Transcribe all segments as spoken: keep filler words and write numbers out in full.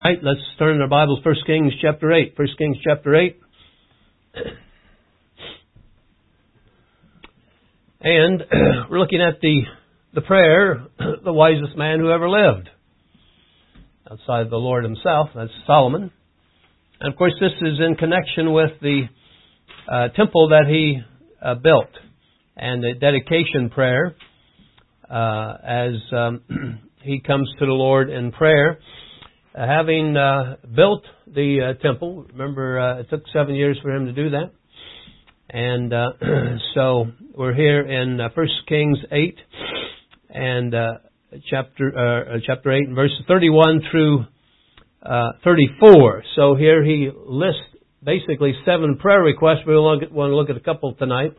All right, let's turn our Bibles, First Kings chapter eight. First Kings chapter eight. And we're looking at the, the prayer, the wisest man who ever lived. Outside the Lord himself, that's Solomon. And of course this is in connection with the uh, temple that he uh, built. And the dedication prayer uh, as um, he comes to the Lord in prayer. Uh, having uh, built the uh, temple, remember uh, it took seven years for him to do that. And uh, so we're here in uh, First Kings eight, and uh, chapter uh, chapter eight, and verses thirty-one through uh, thirty-four. So here he lists basically seven prayer requests. We want to look at a couple tonight.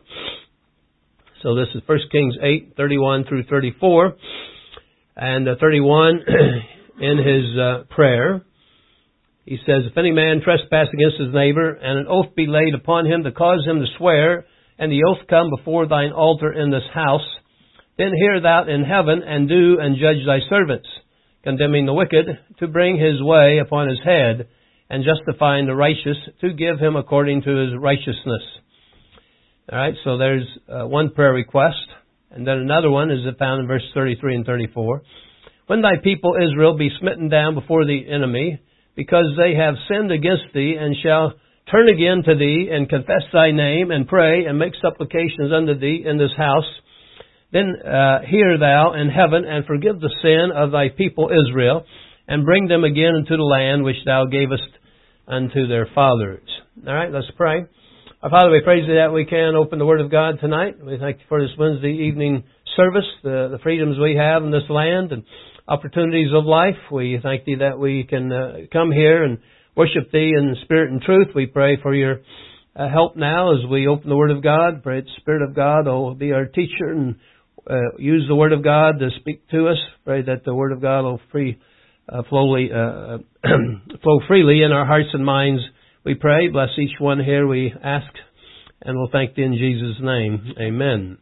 So this is First Kings eight, thirty-one through thirty-four, and uh, thirty-one. In his uh, prayer, he says, "If any man trespass against his neighbor, and an oath be laid upon him to cause him to swear, and the oath come before thine altar in this house, then hear thou in heaven, and do and judge thy servants, condemning the wicked, to bring his way upon his head, and justifying the righteous, to give him according to his righteousness." All right, so there's uh, one prayer request, and then another one is found in verse thirty-three and thirty-four. "When thy people Israel be smitten down before the enemy, because they have sinned against thee, and shall turn again to thee, and confess thy name, and pray, and make supplications unto thee in this house, then uh, hear thou in heaven, and forgive the sin of thy people Israel, and bring them again into the land which thou gavest unto their fathers." All right, let's pray. Our Father, we praise thee that we can open the Word of God tonight. We thank you for this Wednesday evening service, the, the freedoms we have in this land, and opportunities of life. We thank thee that we can uh, come here and worship thee in spirit and truth. We pray for your uh, help now as we open the Word of God. Pray that the Spirit of God will be our teacher and uh, use the Word of God to speak to us. Pray that the Word of God will free, uh, flowly, uh, flow freely in our hearts and minds. We pray. Bless each one here, we ask, and we'll thank thee in Jesus' name. Amen.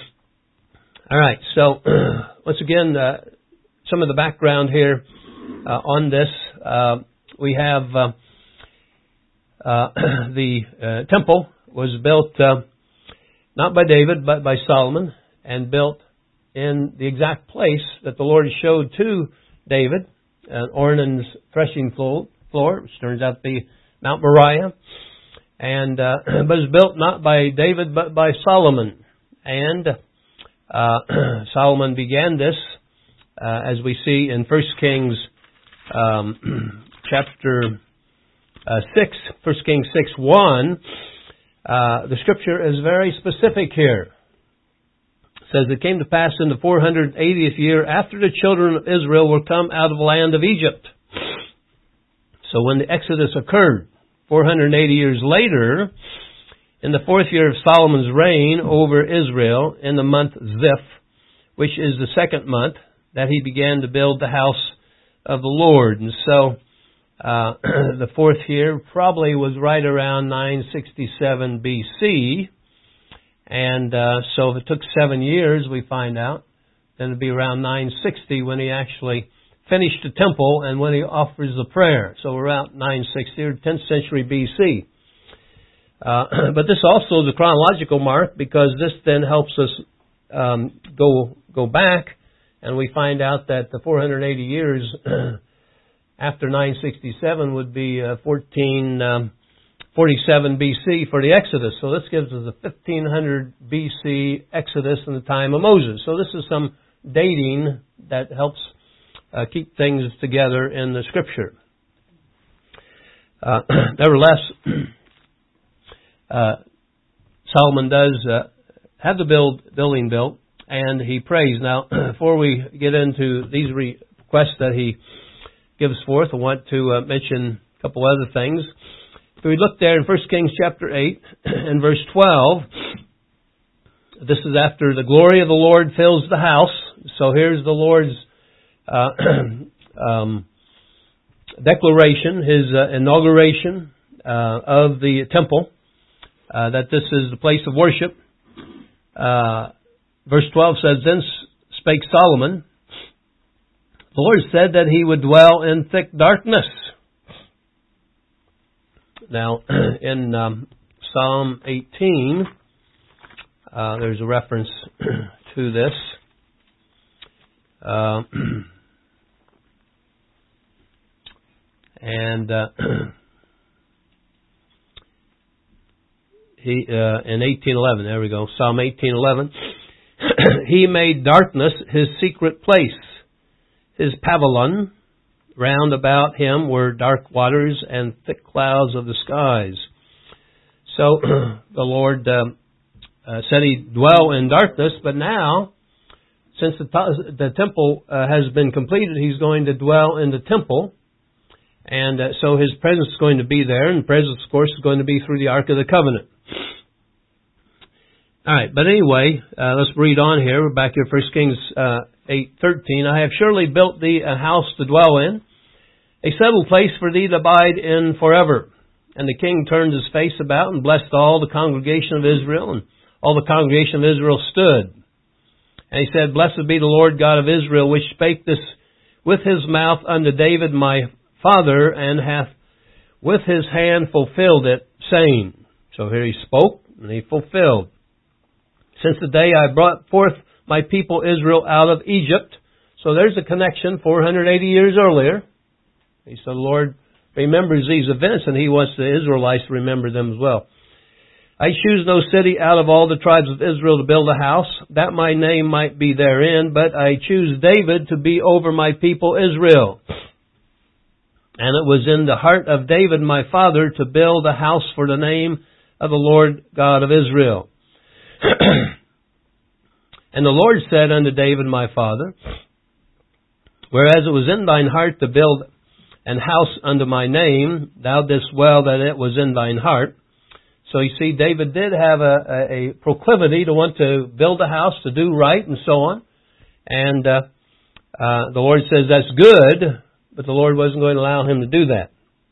All right, so once again, uh, some of the background here uh, on this. Uh, we have uh, uh, the uh, temple was built uh, not by David but by Solomon, and built in the exact place that the Lord showed to David, uh, Ornan's threshing floor, floor, which turns out to be Mount Moriah, and uh, but it was built not by David but by Solomon. And uh, Solomon began this. Uh, as we see in First Kings um, chapter uh, six, First Kings six one, uh, the Scripture is very specific here. It says, "It came to pass in the four hundred eightieth year after the children of Israel were come out of the land of Egypt." So when the Exodus occurred, four hundred eighty years later, in the fourth year of Solomon's reign over Israel, in the month Ziph, which is the second month, that he began to build the house of the Lord. And so uh, the fourth year probably was right around nine sixty-seven B C. And uh, so if it took seven years, we find out, then it'd be around nine sixty when he actually finished the temple and when he offers the prayer. So we're around nine sixty or tenth century B C. Uh, but this also is a chronological mark, because this then helps us um, go go back. And we find out that the four hundred eighty years after nine sixty-seven would be uh, fourteen forty-seven B C for the Exodus. So this gives us a fifteen hundred B C Exodus in the time of Moses. So this is some dating that helps uh, keep things together in the Scripture. Uh, nevertheless, uh, Solomon does uh, have the build, building built. And he prays. Now, before we get into these requests that he gives forth, I want to uh, mention a couple other things. If we look there in First Kings chapter eight and verse twelve, this is after the glory of the Lord fills the house. So here's the Lord's uh, um, declaration, his uh, inauguration uh, of the temple, uh, that this is the place of worship. Uh, Verse twelve says, "Then spake Solomon, the Lord said that he would dwell in thick darkness." Now, in um, Psalm eighteen, uh, there's a reference to this. Uh, and uh, he uh, in eighteen eleven, there we go, Psalm eighteen eleven. He made darkness his secret place. His pavilion round about him were dark waters and thick clouds of the skies. So the Lord uh, uh, said He'd dwell in darkness, but now, since the, the temple uh, has been completed, He's going to dwell in the temple. And uh, so His presence is going to be there, and presence, of course, is going to be through the Ark of the Covenant. All right, but anyway, uh, let's read on here. We're back here, First Kings uh, eight thirteen. I have surely built thee a house to dwell in, a settled place for thee to abide in forever. And the king turned his face about and blessed all the congregation of Israel, and all the congregation of Israel stood. And he said, Blessed be the Lord God of Israel, which spake this with His mouth unto David my father, and hath with His hand fulfilled it, saying. So here He spoke, and He fulfilled. Since the day I brought forth my people Israel out of Egypt. So there's a connection four hundred eighty years earlier. He said, the Lord remembers these events, and He wants the Israelites to remember them as well. I choose no city out of all the tribes of Israel to build a house, that my name might be therein, but I choose David to be over my people Israel. And it was in the heart of David my father to build a house for the name of the Lord God of Israel. And the Lord said unto David my father, Whereas it was in thine heart to build an house unto my name, thou didst well that it was in thine heart. So you see, David did have a, a, a proclivity to want to build a house, to do right, and so on. And uh, uh, the Lord says that's good, but the Lord wasn't going to allow him to do that.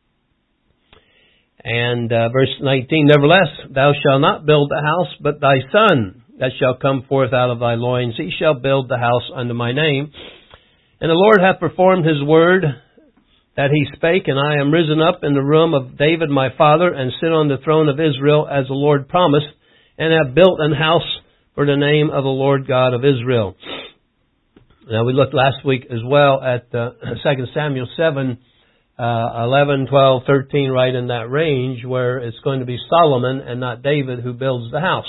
And uh, verse nineteen, Nevertheless, thou shalt not build the house, but thy son that shall come forth out of thy loins, he shall build the house unto my name. And the Lord hath performed His word that He spake, and I am risen up in the room of David my father, and sit on the throne of Israel, as the Lord promised, and have built an house for the name of the Lord God of Israel. Now we looked last week as well at uh, Second Samuel seven, uh, eleven, twelve, thirteen, right in that range, where it's going to be Solomon and not David who builds the house.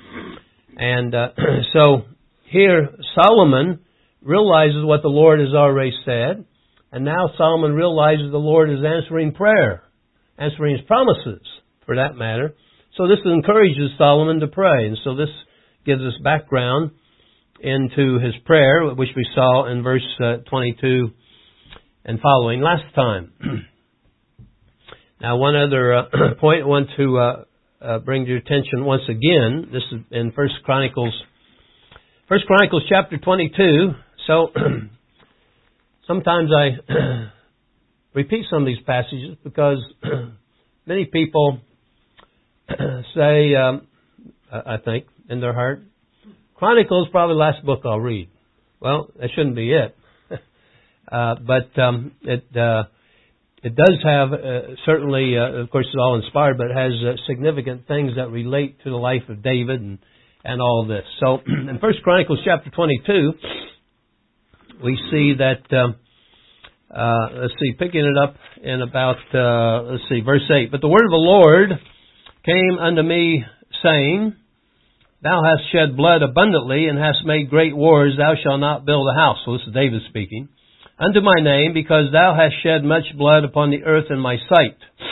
And uh, so here Solomon realizes what the Lord has already said, and now Solomon realizes the Lord is answering prayer, answering His promises, for that matter. So this encourages Solomon to pray, and so this gives us background into his prayer, which we saw in verse uh, twenty-two and following last time. Now, one other uh, point I want to uh, uh, bring to your attention once again. This is in First Chronicles, First Chronicles chapter twenty-two. So sometimes I repeat some of these passages because many people say, um, I think, in their heart, Chronicles is probably the last book I'll read. Well, that shouldn't be it. uh, but um, it uh, it does have, uh, certainly, uh, of course, it's all inspired, but it has uh, significant things that relate to the life of David and, and all of this. So in First Chronicles chapter twenty-two, we see that, um, uh, let's see, picking it up in about, uh, let's see, verse eight. But the word of the Lord came unto me, saying, Thou hast shed blood abundantly, and hast made great wars. Thou shalt not build a house. So this is David speaking. Unto my name, because thou hast shed much blood upon the earth in my sight.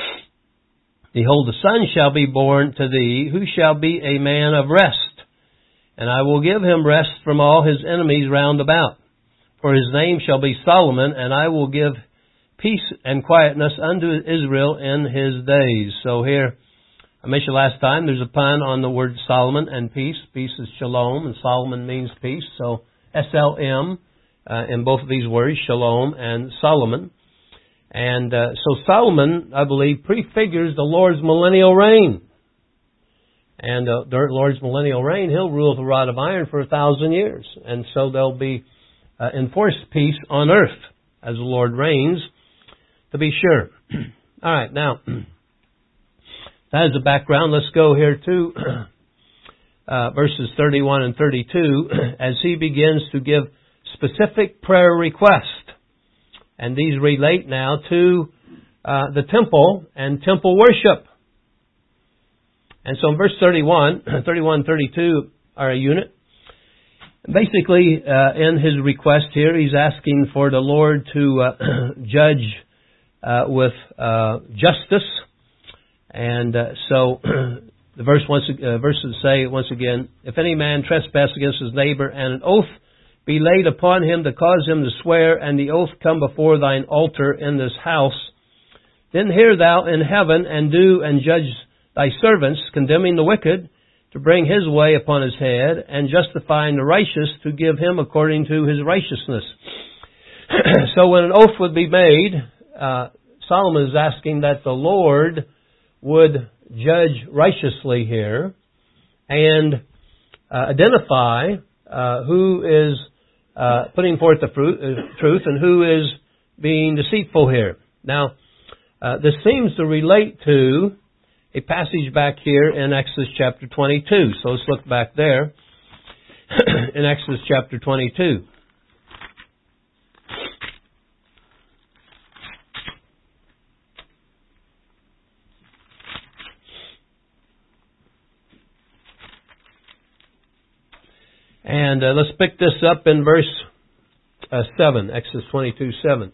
Behold, the son shall be born to thee, who shall be a man of rest. And I will give him rest from all his enemies round about. For his name shall be Solomon, and I will give peace and quietness unto Israel in his days. So here, I mentioned last time, there's a pun on the word Solomon and peace. Peace is shalom, and Solomon means peace. So S L M uh, in both of these words, shalom and Solomon. And uh, so Solomon, I believe, prefigures the Lord's millennial reign. And uh, the Lord's millennial reign, He'll rule with a rod of iron for a thousand years. And so there'll be uh, enforced peace on earth as the Lord reigns, to be sure. All right, now, As a background, let's go here to uh, verses thirty-one and thirty-two as he begins to give specific prayer requests. And these relate now to uh, the temple and temple worship. And so in verse thirty-one, thirty-one and thirty-two are a unit. Basically, uh, in his request here, he's asking for the Lord to uh, judge uh, with uh, justice. And uh, so the verse once, uh, verses say once again, if any man trespass against his neighbor, and an oath be laid upon him to cause him to swear, and the oath come before thine altar in this house, then hear thou in heaven, and do and judge thy servants, condemning the wicked, to bring his way upon his head, and justifying the righteous, to give him according to his righteousness. So when an oath would be made, uh, Solomon is asking that the Lord would judge righteously here and uh, identify uh, who is uh, putting forth the fruit, uh, truth and who is being deceitful here. Now, uh, this seems to relate to a passage back here in Exodus chapter twenty-two. So let's look back there in Exodus chapter twenty-two. And uh, let's pick this up in verse uh, seven, Exodus twenty-two, seven.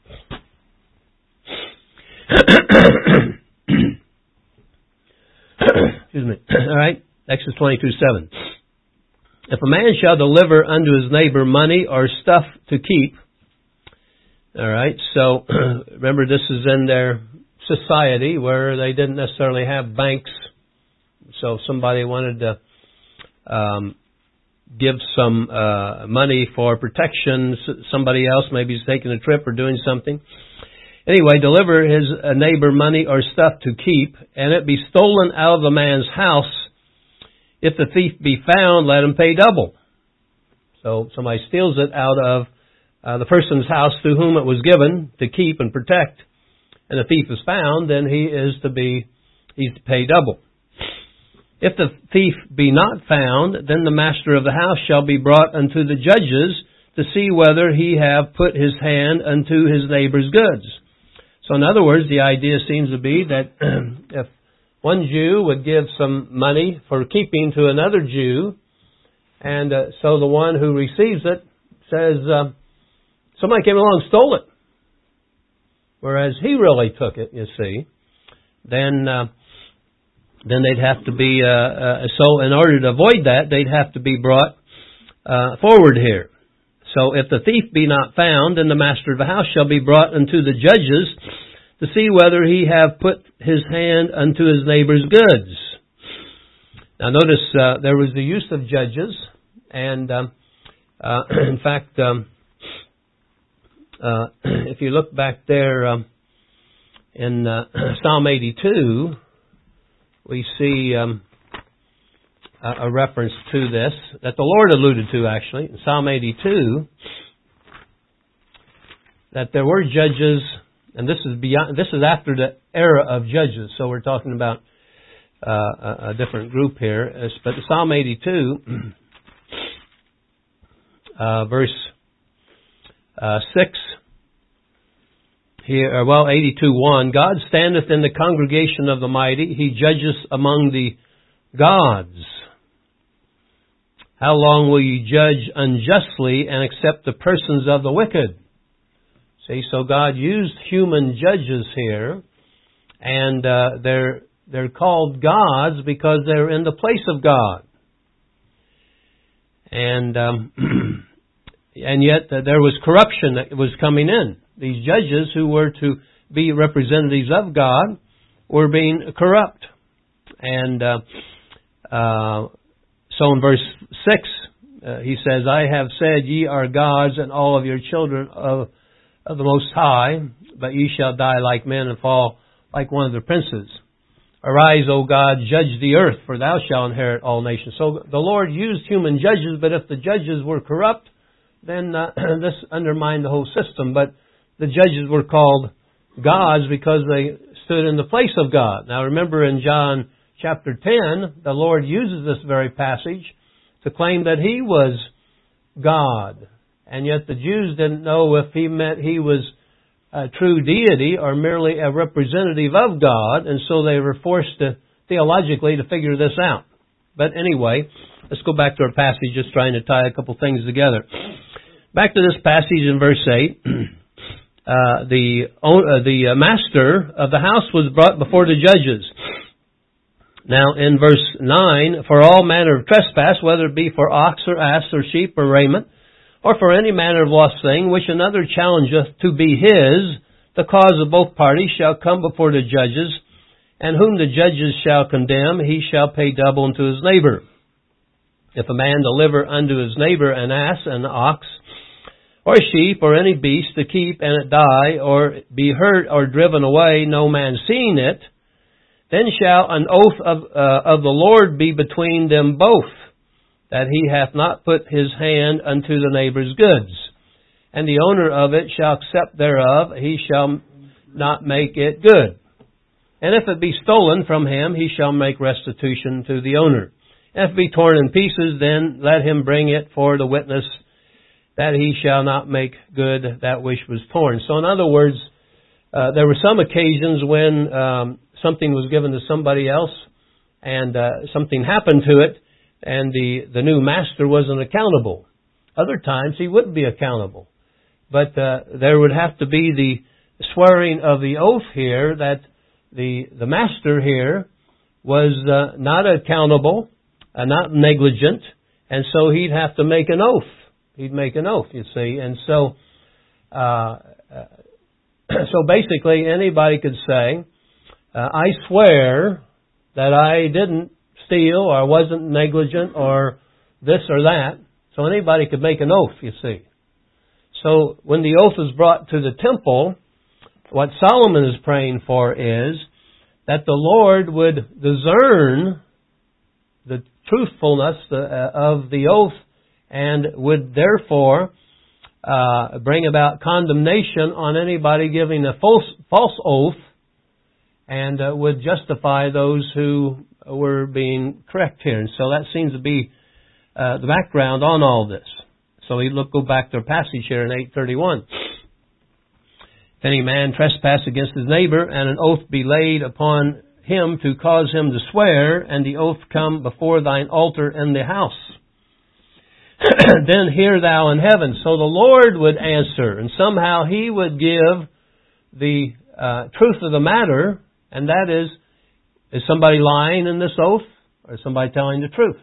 Excuse me. All right, Exodus twenty-two, seven. If a man shall deliver unto his neighbor money or stuff to keep, all right, so remember this is in their society where they didn't necessarily have banks. So if somebody wanted to um, give some uh, money for protection, somebody else maybe is taking a trip or doing something. Anyway, deliver his uh, neighbor money or stuff to keep, and it be stolen out of the man's house. If the thief be found, let him pay double. So somebody steals it out of uh, the person's house to whom it was given to keep and protect, and the thief is found, then he is to be he's to pay double. If the thief be not found, then the master of the house shall be brought unto the judges to see whether he have put his hand unto his neighbor's goods. So in other words, the idea seems to be that if one Jew would give some money for keeping to another Jew, and uh, so the one who receives it says, uh, somebody came along and stole it, whereas he really took it, you see, then uh, then they'd have to be, uh, uh, so in order to avoid that, they'd have to be brought uh, forward here. So if the thief be not found, then the master of the house shall be brought unto the judges to see whether he have put his hand unto his neighbor's goods. Now notice uh, there was the use of judges, and um, uh, in fact, um, uh, if you look back there um, in uh, Psalm eighty-two, we see um, a, a reference to this that the Lord alluded to actually in Psalm eighty-two, that there were judges, and this is beyond. This is after the era of judges, so we're talking about uh, a, a different group here. But Psalm eighty-two, uh, verse uh, six. Here, well, eighty-two one, God standeth in the congregation of the mighty, he judges among the gods. How long will you judge unjustly and accept the persons of the wicked? See, so God used human judges here, and uh, they're they're called gods because they're in the place of God. And um, and yet uh, there was corruption that was coming in. These judges who were to be representatives of God were being corrupt. And uh, uh, so in verse six, uh, he says, I have said, ye are gods, and all of your children of, of the Most High, but ye shall die like men and fall like one of the princes. Arise, O God, judge the earth, for thou shalt inherit all nations. So the Lord used human judges, but if the judges were corrupt, then uh, this undermined the whole system. But the judges were called gods because they stood in the place of God. Now remember in John chapter ten, the Lord uses this very passage to claim that He was God. And yet the Jews didn't know if He meant He was a true deity or merely a representative of God, and so they were forced to, theologically, to figure this out. But anyway, let's go back to our passage, just trying to tie a couple things together. Back to this passage in verse eight. Uh, the uh, the uh, master of the house was brought before the judges. Now in verse nine, for all manner of trespass, whether it be for ox or ass or sheep or raiment, or for any manner of lost thing, which another challengeth to be his, the cause of both parties shall come before the judges, and whom the judges shall condemn, he shall pay double unto his neighbor. If a man deliver unto his neighbor an ass, an ox, or a sheep, or any beast to keep, and it die, or be hurt, or driven away, no man seeing it, then shall an oath of, uh, of the Lord be between them both, that he hath not put his hand unto the neighbor's goods. And the owner of it shall accept thereof, he shall not make it good. And if it be stolen from him, he shall make restitution to the owner. And if it be torn in pieces, then let him bring it for the witness, that he shall not make good that which was torn. So in other words, uh, there were some occasions when um, something was given to somebody else, and uh, something happened to it, and the, the new master wasn't accountable. Other times he wouldn't be accountable. But uh, there would have to be the swearing of the oath here that the the master here was uh, not accountable, uh, not negligent, and so he'd have to make an oath. He'd make an oath, you see. And so, uh, so basically anybody could say, uh, I swear that I didn't steal or I wasn't negligent or this or that. So anybody could make an oath, you see. So when the oath is brought to the temple, what Solomon is praying for is that the Lord would discern the truthfulness of the oath and would therefore uh, bring about condemnation on anybody giving a false, false oath, and uh, would justify those who were being correct here. And so that seems to be uh, the background on all this. So we look, go back to our passage here in eight thirty-one. If any man trespass against his neighbor, and an oath be laid upon him to cause him to swear, and the oath come before thine altar in the house, then hear thou in heaven. So the Lord would answer, and somehow He would give the uh, truth of the matter, and that is, is somebody lying in this oath, or is somebody telling the truth?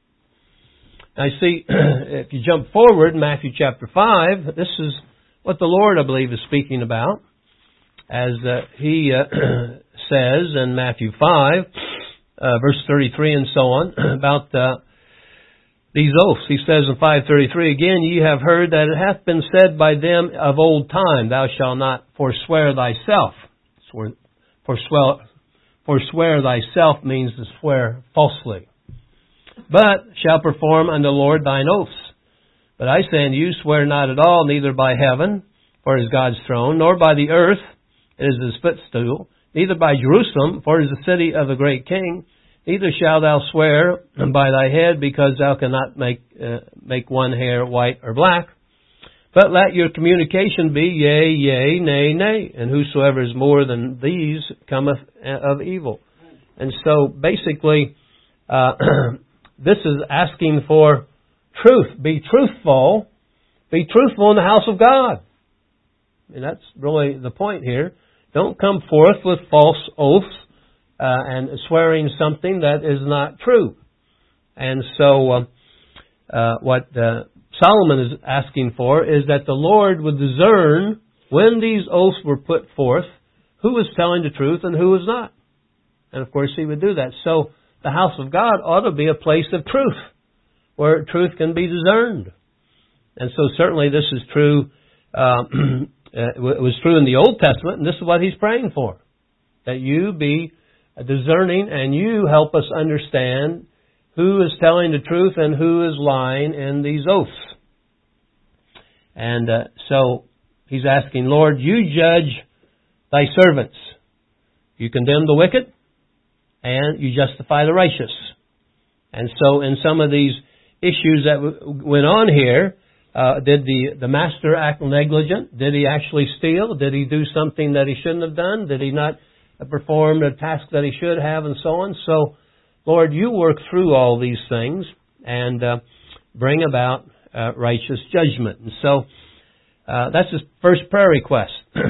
Now, you see, if you jump forward in Matthew chapter five, this is what the Lord, I believe, is speaking about, as uh, He uh, says in Matthew five, uh, verse thirty-three and so on, about uh, these oaths. He says in five thirty-three, again, ye have heard that it hath been said by them of old time, thou shalt not forswear thyself. Forswear, forswear thyself means to swear falsely. But shall perform unto the Lord thine oaths. But I say unto you, swear not at all, neither by heaven, for it is God's throne, nor by the earth, it is His footstool, neither by Jerusalem, for it is the city of the great King. Neither shalt thou swear by thy head, because thou cannot make uh, make one hair white or black. But let your communication be yea, yea, nay, nay. And whosoever is more than these cometh of evil. And so basically, uh, this is asking for truth. Be truthful. Be truthful in the house of God. And that's really the point here. Don't come forth with false oaths uh, and swearing something that is not true. And so uh, uh, what uh, Solomon is asking for is that the Lord would discern when these oaths were put forth, who was telling the truth and who was not. And of course He would do that. So the house of God ought to be a place of truth, where truth can be discerned. And so certainly this is true, uh, it was true in the Old Testament, and this is what He's praying for. That you be discerning and you help us understand who is telling the truth and who is lying in these oaths. And uh, so He's asking, Lord, you judge thy servants. You condemn the wicked, and you justify the righteous. And so in some of these issues that w- went on here, uh, did the, the master act negligent? Did he actually steal? Did he do something that he shouldn't have done? Did he not perform the task that he should have, and so on? So, Lord, you work through all these things and uh, bring about uh, righteous judgment. And so uh, that's his first prayer request.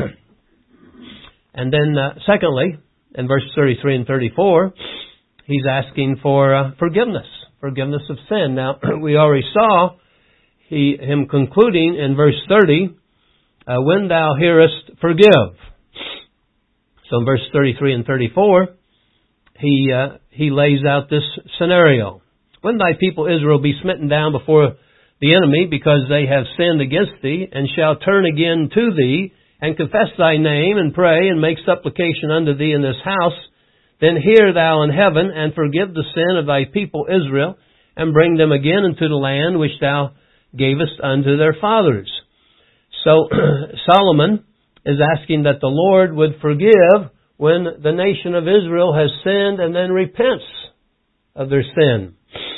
And then uh, secondly, in verse thirty-three and thirty-four, he's asking for uh, forgiveness, forgiveness of sin. Now, we already saw he, him concluding in verse thirty, uh, when thou hearest, forgive. So in verse thirty-three and thirty-four, he uh, he lays out this scenario. When thy people Israel be smitten down before the enemy, because they have sinned against thee, and shall turn again to thee, and confess thy name, and pray, and make supplication unto thee in this house, then hear thou in heaven, and forgive the sin of thy people Israel, and bring them again into the land which thou gavest unto their fathers. So Solomon is asking that the Lord would forgive when the nation of Israel has sinned and then repents of their sin.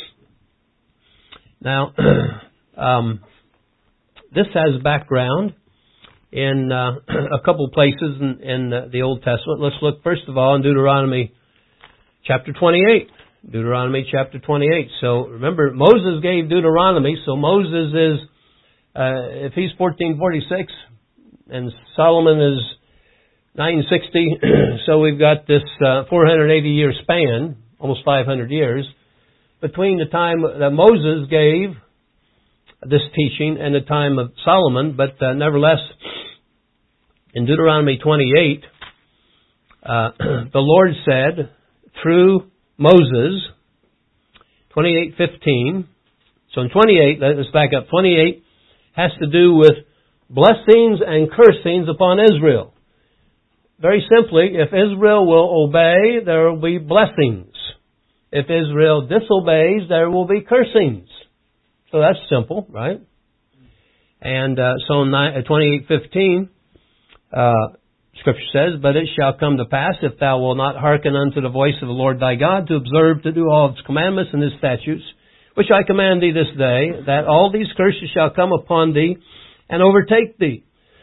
Now, um, this has background in uh, a couple places in, in uh, the Old Testament. Let's look first of all in Deuteronomy chapter twenty-eight. Deuteronomy chapter twenty-eight. So remember, Moses gave Deuteronomy, so Moses is, uh, if he's fourteen forty-six and Solomon is nine sixty, so we've got this uh, four hundred eighty year span, almost five hundred years, between the time that Moses gave this teaching and the time of Solomon. But uh, nevertheless, in Deuteronomy twenty-eight, uh, the Lord said through Moses, twenty-eight fifteen. So in twenty-eight, let's back up. twenty-eight has to do with blessings and cursings upon Israel. Very simply, if Israel will obey, there will be blessings. If Israel disobeys, there will be cursings. So that's simple, right? And uh, so in twenty-eight fifteen, uh, Scripture says, but it shall come to pass, if thou wilt not hearken unto the voice of the Lord thy God, to observe to do all His commandments and His statutes, which I command thee this day, that all these curses shall come upon thee and overtake thee.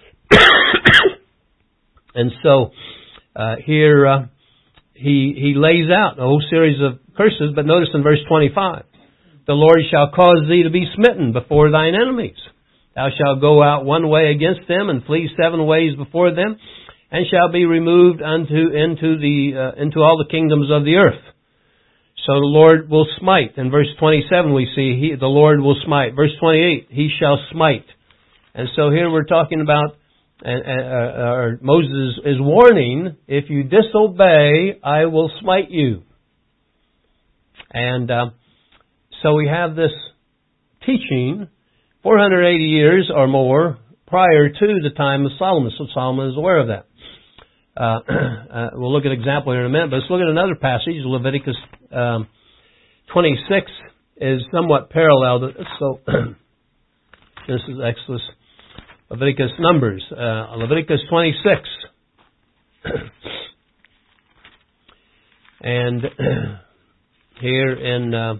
And so uh, here uh, he he lays out a whole series of curses, but notice in verse twenty-five, the Lord shall cause thee to be smitten before thine enemies. Thou shalt go out one way against them, and flee seven ways before them, and shall be removed unto into the uh, into all the kingdoms of the earth. So the Lord will smite. In verse twenty-seven we see he, the Lord will smite. Verse twenty-eight, He shall smite. And so here we're talking about, and uh, uh, Moses is warning, if you disobey, I will smite you. And uh, so we have this teaching four hundred eighty years or more prior to the time of Solomon. So Solomon is aware of that. Uh, uh, we'll look at an example here in a minute, but let's look at another passage. Leviticus um, twenty-six is somewhat parallel to this. So this is Exodus, Leviticus, Numbers. Uh, Leviticus twenty-six. And here in uh,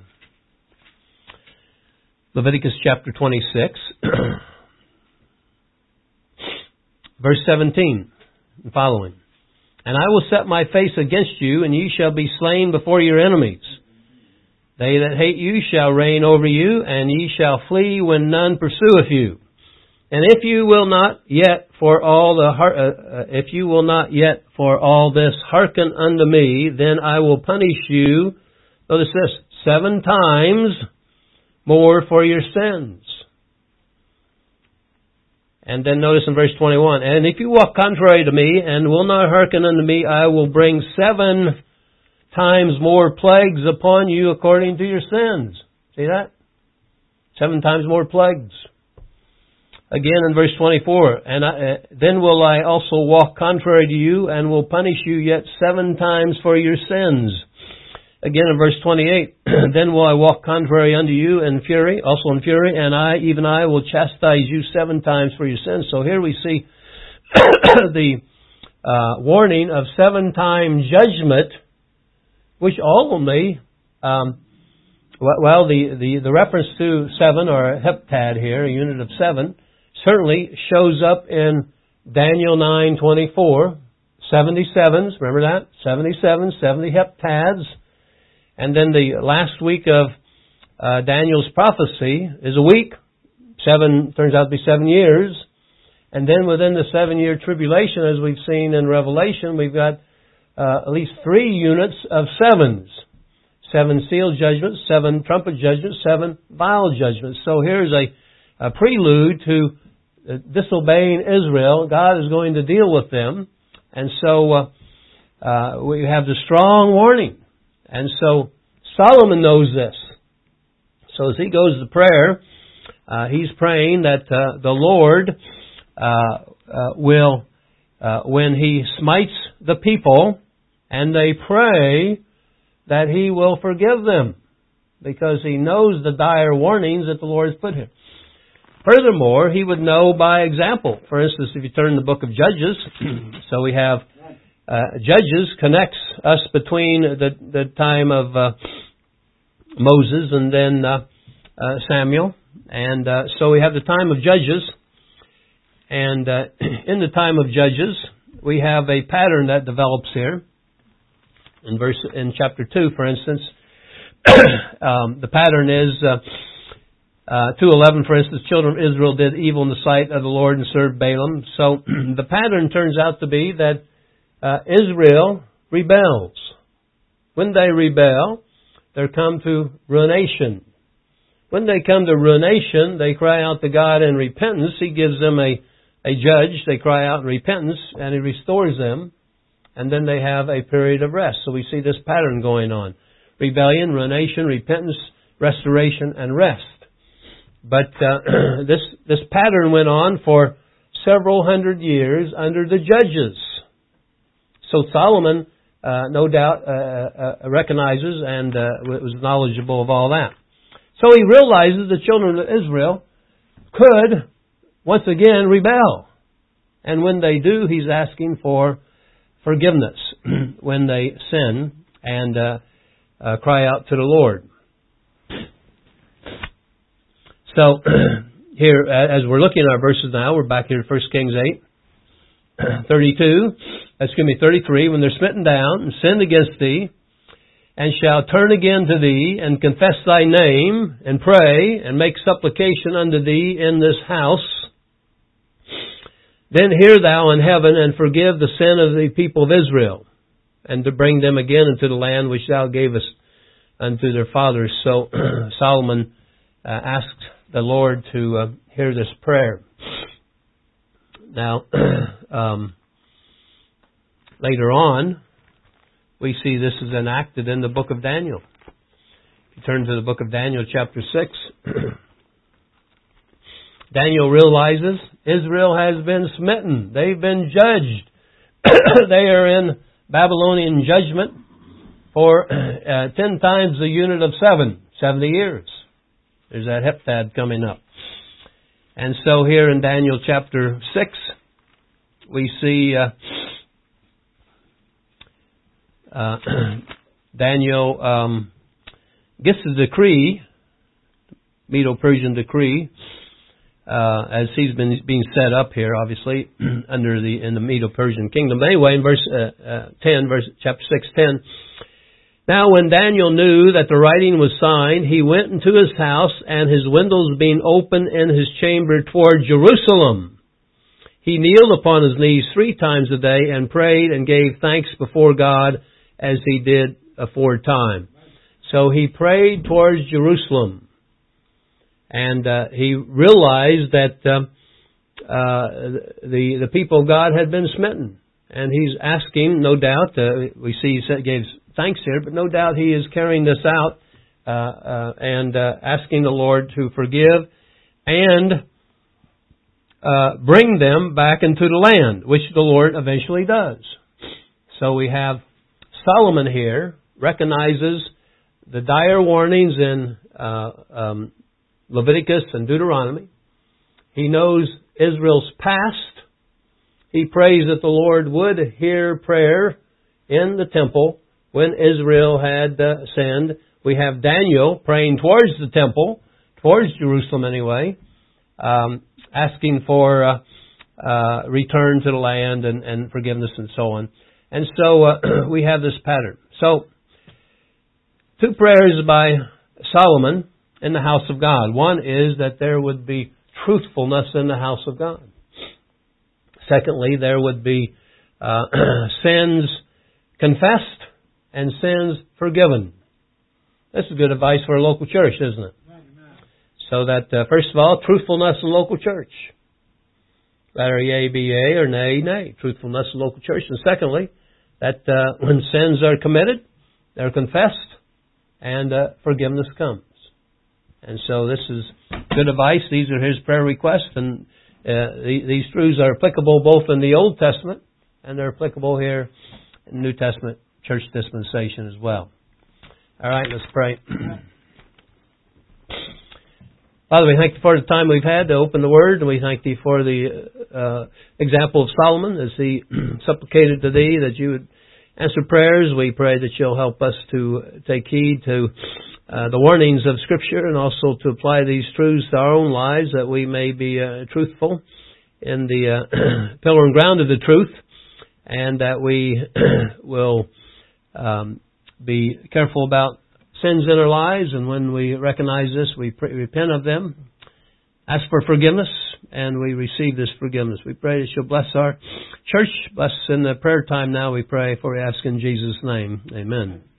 Leviticus chapter twenty-six, verse seventeen and following. And I will set my face against you, and ye shall be slain before your enemies. They that hate you shall reign over you, and ye shall flee when none pursueth you. And if you will not yet for all the uh, uh, if you will not yet for all this hearken unto me, then I will punish you. Notice this: seven times more for your sins. And then notice in verse twenty-one, and if you walk contrary to me and will not hearken unto me, I will bring seven times more plagues upon you according to your sins. See that? Seven times more plagues. Again in verse twenty-four, and I, uh, then will I also walk contrary to you and will punish you yet seven times for your sins. Again in verse twenty-eight, then will I walk contrary unto you in fury, also in fury, and I, even I, will chastise you seven times for your sins. So here we see the uh, warning of seven-time judgment, which ultimately, um, well, the, the, the reference to seven, or a heptad here, a unit of seven, certainly shows up in Daniel nine twenty-four, seventy-sevens, remember that? seventy-seven, seventy heptads. And then the last week of uh, Daniel's prophecy is a week. Seven turns out to be seven years. And then within the seven-year tribulation, as we've seen in Revelation, we've got uh, at least three units of sevens. Seven seal judgments, seven trumpet judgments, seven vial judgments. So here's a, a prelude to uh, disobeying Israel. God is going to deal with them. And so uh, uh, we have the strong warning. And so Solomon knows this. So as he goes to prayer, uh, he's praying that uh, the Lord uh, uh, will, uh, when He smites the people, and they pray, that He will forgive them, because He knows the dire warnings that the Lord has put here. Furthermore, He would know by example. For instance, if you turn the book of Judges, so we have uh, Judges connects us between the, the time of uh, Moses and then uh, uh, Samuel. And uh, so we have the time of Judges. And uh, in the time of Judges, we have a pattern that develops here. In verse in chapter two, for instance, um, the pattern is uh, uh, two eleven. For instance, children of Israel did evil in the sight of the Lord and served Balaam. So the pattern turns out to be that uh, Israel rebels. When they rebel, they come to ruination. When they come to ruination, they cry out to God in repentance. He gives them a a judge. They cry out in repentance, and He restores them. And then they have a period of rest. So we see this pattern going on. Rebellion, ruination, repentance, restoration, and rest. But uh, this this pattern went on for several hundred years under the judges. So Solomon, uh, no doubt, uh, uh, recognizes and uh, was knowledgeable of all that. So he realizes the children of Israel could, once again, rebel. And when they do, he's asking for forgiveness when they sin and uh, uh, cry out to the Lord. So here, as we're looking at our verses now, we're back here in First Kings eight, thirty-two. Excuse me, thirty-three. When they're smitten down and sinned against thee, and shall turn again to thee and confess thy name and pray and make supplication unto thee in this house, then hear thou in heaven and forgive the sin of the people of Israel, and to bring them again into the land which thou gavest unto their fathers. So Solomon uh, asked the Lord to uh, hear this prayer. Now, um, later on, we see this is enacted in the book of Daniel. If you turn to the book of Daniel, chapter six, Daniel realizes Israel has been smitten. They've been judged. They are in Babylonian judgment for uh, ten times the unit of seven, seventy years. There's that heptad coming up. And so here in Daniel chapter six, we see uh, uh, Daniel um, gets the decree, Medo-Persian decree, Uh, as he's been being set up here, obviously, under the in the Medo-Persian kingdom. Anyway, in verse uh, uh, ten, verse chapter six, ten. Now, when Daniel knew that the writing was signed, he went into his house, and his windows being open in his chamber toward Jerusalem, he kneeled upon his knees three times a day and prayed and gave thanks before God as he did aforetime. So he prayed towards Jerusalem. And uh, he realized that uh, uh, the the people of God had been smitten, and he's asking, no doubt. Uh, we see he said, gave thanks here, but no doubt he is carrying this out uh, uh, and uh, asking the Lord to forgive and uh, bring them back into the land, which the Lord eventually does. So we have Solomon here recognizes the dire warnings in Uh, um, Leviticus and Deuteronomy. He knows Israel's past. he prays that the Lord would hear prayer in the temple when Israel had uh, sinned. We have Daniel praying towards the temple, towards Jerusalem anyway, um, asking for uh, uh, return to the land and, and forgiveness and so on. And so uh, we have this pattern. So, two prayers by Solomon in the house of God. One is that there would be truthfulness in the house of God. Secondly, there would be uh, sins confessed and sins forgiven. This is good advice for a local church, isn't it? Amen. So that, uh, first of all, truthfulness in local church. Letter yea be yea or nay, nay. Truthfulness in local church. And secondly, that uh, when sins are committed, they're confessed and uh, forgiveness comes. And so this is good advice. These are his prayer requests, and uh, these truths are applicable both in the Old Testament and they're applicable here in the New Testament church dispensation as well. All right, let's pray. Father, we thank you for the time we've had to open the Word, and we thank thee for the uh, example of Solomon as he supplicated to thee that you would answer prayers. We pray that you'll help us to take heed to uh, the warnings of Scripture and also to apply these truths to our own lives, that we may be uh, truthful in the uh, pillar and ground of the truth, and that we will um, be careful about sins in our lives, and when we recognize this, we pray, repent of them, ask for forgiveness, and we receive this forgiveness. We pray that you'll bless our church, bless in the prayer time now, we pray, for we ask in Jesus' name. Amen.